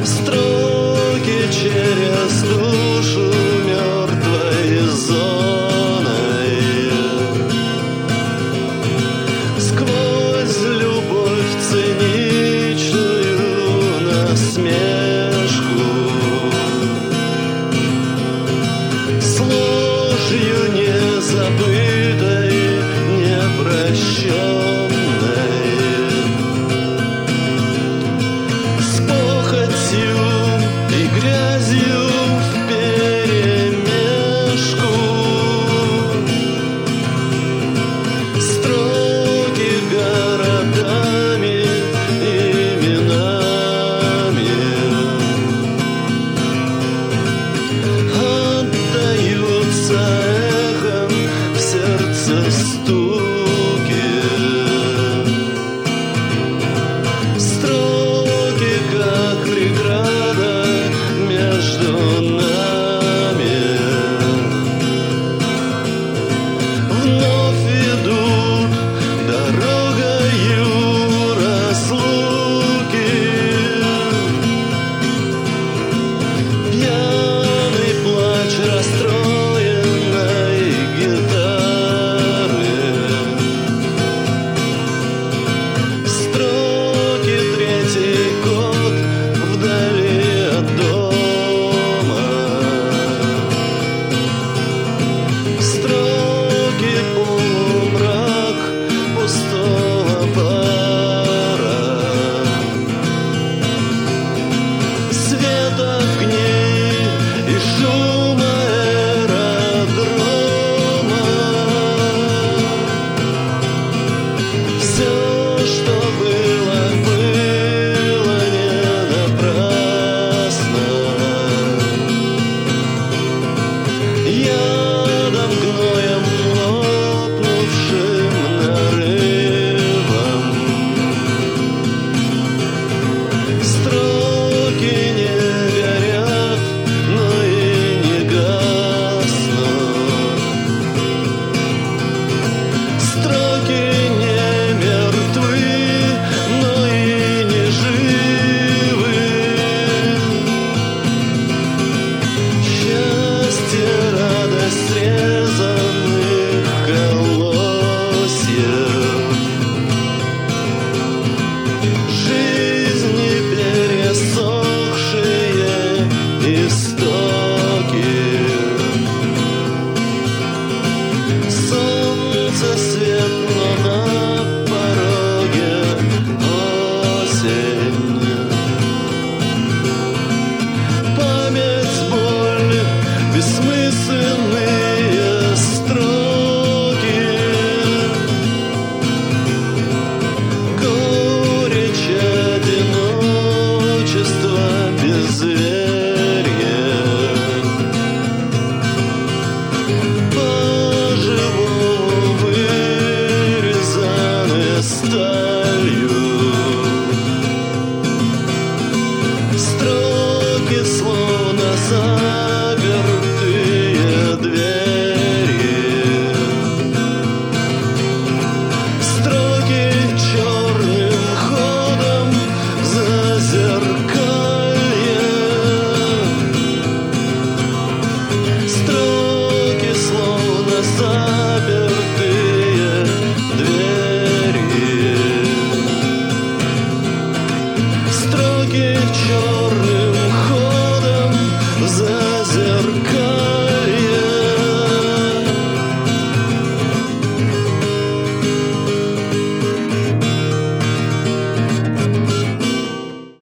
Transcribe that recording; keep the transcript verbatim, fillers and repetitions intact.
Строки через душу мертвой зоной, сквозь любовь циничную насмешку, с ложью незабытой, непрощенной, с похотью и грязью вперемешку. Строки городами, именами отдаются эхом в сердце стуки. Строки, как преграда между нами, вновь ведут дорогою разлуки. Пьяный плач расстроенной гитары, строки третий год вдали от дома, строки полумрак пустого бара, света огней и шума аэродрома. Все, что было, было не напрасно. Ядом, гноем, лопнувшим нарывом, строки не горят, но и не гаснут. Строки не мертвы, но и не живы. Счастье, радость срезанных колосьев, жизни пересохшие истоки. Солнце свет, но на пороге осень. Память, боль, бессмысленные строки, горечь одиночества, безверие. По-живому вырезаны сталью. Строки, словно запертые двери, строки черным ходом зазеркалье, строки, словно запертые двери, строки черным ходом зазеркалье.